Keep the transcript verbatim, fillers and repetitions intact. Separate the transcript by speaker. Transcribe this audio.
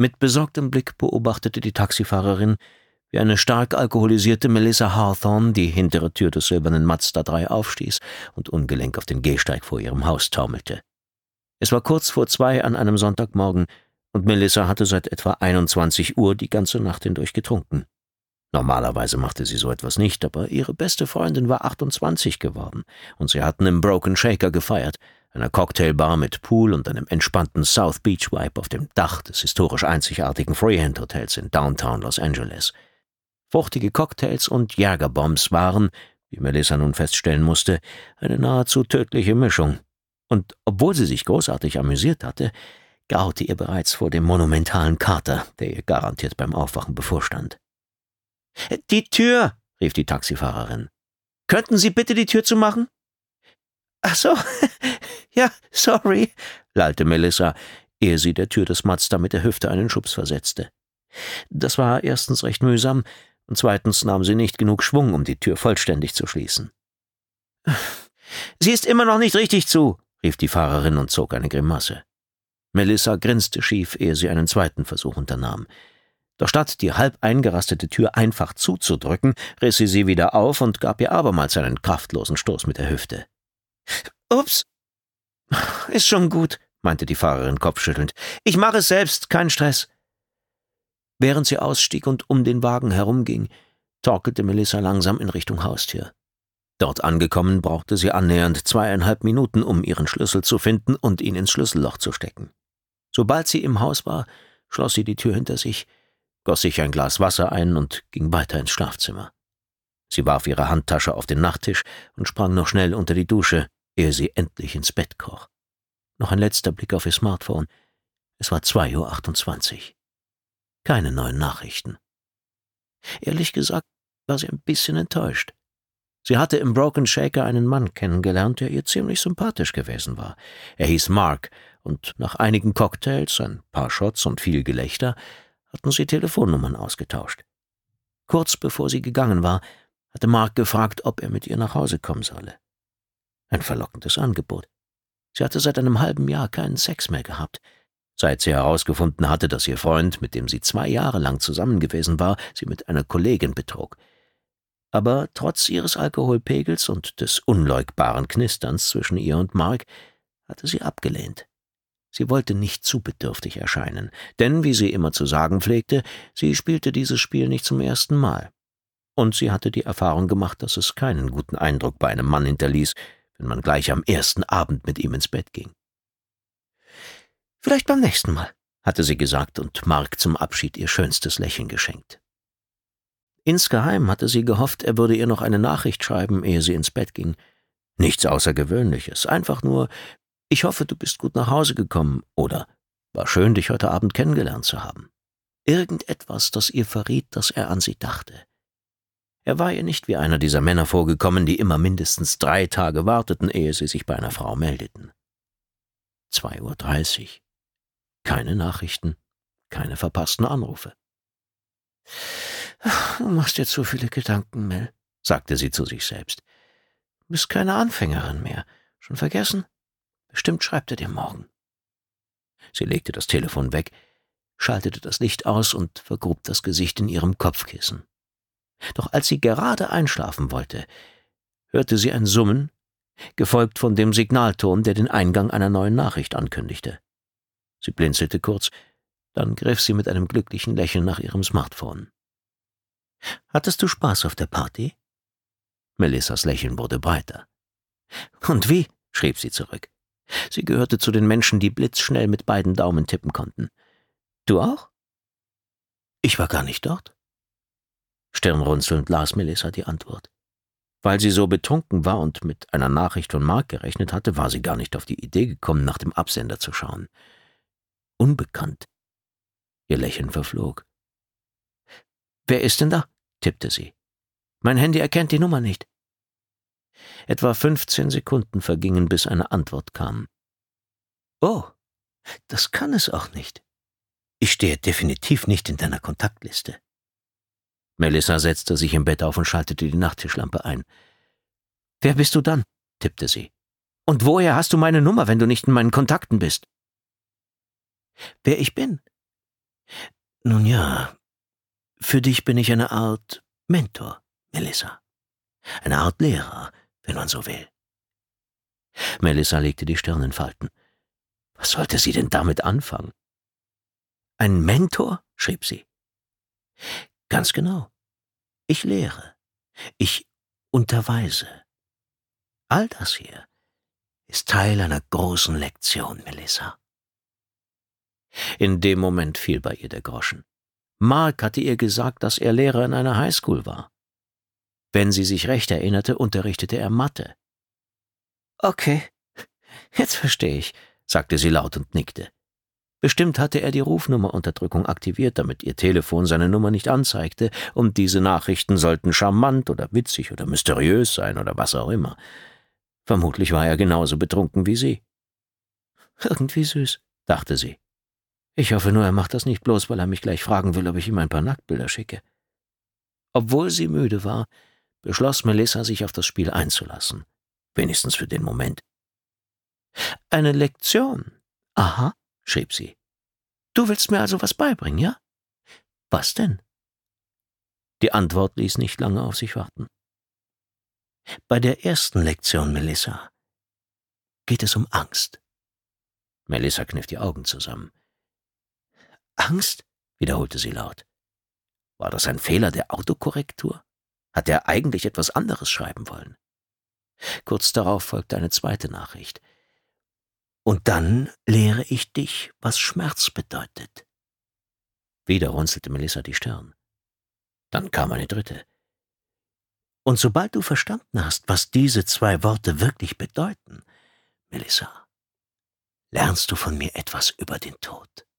Speaker 1: Mit besorgtem Blick beobachtete die Taxifahrerin, wie eine stark alkoholisierte Melissa Hawthorne die hintere Tür des silbernen Mazda drei aufstieß und ungelenk auf den Gehsteig vor ihrem Haus taumelte. Es war kurz vor zwei an einem Sonntagmorgen und Melissa hatte seit etwa einundzwanzig Uhr die ganze Nacht hindurch getrunken. Normalerweise machte sie so etwas nicht, aber ihre beste Freundin war achtundzwanzig geworden und sie hatten im Broken Shaker gefeiert, einer Cocktailbar mit Pool und einem entspannten South Beach Vibe auf dem Dach des historisch einzigartigen Freehand Hotels in Downtown Los Angeles. Fruchtige Cocktails und Jägerbombs waren, wie Melissa nun feststellen musste, eine nahezu tödliche Mischung. Und obwohl sie sich großartig amüsiert hatte, graute ihr bereits vor dem monumentalen Kater, der ihr garantiert beim Aufwachen bevorstand. »Die Tür«, rief die Taxifahrerin. »Könnten Sie bitte die Tür zumachen?« »Ach so, ja, sorry«, lallte Melissa, ehe sie der Tür des Mazda mit der Hüfte einen Schubs versetzte. Das war erstens recht mühsam und zweitens nahm sie nicht genug Schwung, um die Tür vollständig zu schließen. »Sie ist immer noch nicht richtig zu«, rief die Fahrerin und zog eine Grimasse. Melissa grinste schief, ehe sie einen zweiten Versuch unternahm. Doch statt die halb eingerastete Tür einfach zuzudrücken, riss sie sie wieder auf und gab ihr abermals einen kraftlosen Stoß mit der Hüfte. »Ups, ist schon gut«, meinte die Fahrerin kopfschüttelnd. »Ich mache es selbst, kein Stress.« Während sie ausstieg und um den Wagen herumging, torkelte Melissa langsam in Richtung Haustür. Dort angekommen, brauchte sie annähernd zweieinhalb Minuten, um ihren Schlüssel zu finden und ihn ins Schlüsselloch zu stecken. Sobald sie im Haus war, schloss sie die Tür hinter sich, goss sich ein Glas Wasser ein und ging weiter ins Schlafzimmer. Sie warf ihre Handtasche auf den Nachttisch und sprang noch schnell unter die Dusche, ehe sie endlich ins Bett kroch. Noch ein letzter Blick auf ihr Smartphone. Es war zwei Uhr achtundzwanzig. Keine neuen Nachrichten. Ehrlich gesagt war sie ein bisschen enttäuscht. Sie hatte im Broken Shaker einen Mann kennengelernt, der ihr ziemlich sympathisch gewesen war. Er hieß Mark, und nach einigen Cocktails, ein paar Shots und viel Gelächter hatten sie Telefonnummern ausgetauscht. Kurz bevor sie gegangen war, hatte Mark gefragt, ob er mit ihr nach Hause kommen solle. Ein verlockendes Angebot. Sie hatte seit einem halben Jahr keinen Sex mehr gehabt. Seit sie herausgefunden hatte, dass ihr Freund, mit dem sie zwei Jahre lang zusammen gewesen war, sie mit einer Kollegin betrog. Aber trotz ihres Alkoholpegels und des unleugbaren Knisterns zwischen ihr und Mark hatte sie abgelehnt. Sie wollte nicht zu bedürftig erscheinen, denn, wie sie immer zu sagen pflegte, sie spielte dieses Spiel nicht zum ersten Mal. Und sie hatte die Erfahrung gemacht, dass es keinen guten Eindruck bei einem Mann hinterließ, wenn man gleich am ersten Abend mit ihm ins Bett ging. »Vielleicht beim nächsten Mal«, hatte sie gesagt und Mark zum Abschied ihr schönstes Lächeln geschenkt. Insgeheim hatte sie gehofft, er würde ihr noch eine Nachricht schreiben, ehe sie ins Bett ging. Nichts Außergewöhnliches, einfach nur: »Ich hoffe, du bist gut nach Hause gekommen« oder »War schön, dich heute Abend kennengelernt zu haben.« Irgendetwas, das ihr verriet, dass er an sie dachte. Er war ihr nicht wie einer dieser Männer vorgekommen, die immer mindestens drei Tage warteten, ehe sie sich bei einer Frau meldeten. Zwei Uhr dreißig. Keine Nachrichten, keine verpassten Anrufe. »Du machst dir zu viele Gedanken, Mel«, sagte sie zu sich selbst. »Du bist keine Anfängerin mehr. Schon vergessen? Bestimmt schreibt er dir morgen.« Sie legte das Telefon weg, schaltete das Licht aus und vergrub das Gesicht in ihrem Kopfkissen. Doch als sie gerade einschlafen wollte, hörte sie ein Summen, gefolgt von dem Signalton, der den Eingang einer neuen Nachricht ankündigte. Sie blinzelte kurz, dann griff sie mit einem glücklichen Lächeln nach ihrem Smartphone. »Hattest du Spaß auf der Party?« Melissas Lächeln wurde breiter. »Und wie?« schrieb sie zurück. Sie gehörte zu den Menschen, die blitzschnell mit beiden Daumen tippen konnten. »Du auch?« »Ich war gar nicht dort.« Stirnrunzelnd las Melissa die Antwort. Weil sie so betrunken war und mit einer Nachricht von Mark gerechnet hatte, war sie gar nicht auf die Idee gekommen, nach dem Absender zu schauen. Unbekannt. Ihr Lächeln verflog. »Wer ist denn da?« tippte sie. »Mein Handy erkennt die Nummer nicht.« Etwa fünfzehn Sekunden vergingen, bis eine Antwort kam. »Oh, das kann es auch nicht. Ich stehe definitiv nicht in deiner Kontaktliste.« Melissa setzte sich im Bett auf und schaltete die Nachttischlampe ein. »Wer bist du dann?« tippte sie. »Und woher hast du meine Nummer, wenn du nicht in meinen Kontakten bist?« »Wer ich bin? Nun ja, für dich bin ich eine Art Mentor, Melissa. Eine Art Lehrer, wenn man so will. Melissa legte die Stirn in Falten. Was sollte sie denn damit anfangen? Ein Mentor? Schrieb sie. Ganz genau. Ich lehre. Ich unterweise. All das hier ist Teil einer großen Lektion, Melissa. In dem Moment fiel bei ihr der Groschen. Mark hatte ihr gesagt, dass er Lehrer in einer Highschool war. Wenn sie sich recht erinnerte, unterrichtete er Mathe. Okay, jetzt verstehe ich, sagte sie laut und nickte. Bestimmt hatte er die Rufnummerunterdrückung aktiviert, damit ihr Telefon seine Nummer nicht anzeigte, und diese Nachrichten sollten charmant oder witzig oder mysteriös sein oder was auch immer. Vermutlich war er genauso betrunken wie sie. Irgendwie süß, dachte sie. Ich hoffe nur, er macht das nicht bloß, weil er mich gleich fragen will, ob ich ihm ein paar Nacktbilder schicke. Obwohl sie müde war, beschloss Melissa, sich auf das Spiel einzulassen. Wenigstens für den Moment. Eine Lektion? Aha, schrieb sie. Du willst mir also was beibringen, ja? Was denn? Die Antwort ließ nicht lange auf sich warten. Bei der ersten Lektion, Melissa, geht es um Angst. Melissa kniff die Augen zusammen. Angst? Wiederholte sie laut. War das ein Fehler der Autokorrektur? Hat er eigentlich etwas anderes schreiben wollen? Kurz darauf folgte eine zweite Nachricht. Und dann lehre ich dich, was Schmerz bedeutet. Wieder runzelte Melissa die Stirn. Dann kam eine dritte. Und sobald du verstanden hast, was diese zwei Worte wirklich bedeuten, Melissa, lernst du von mir etwas über den Tod.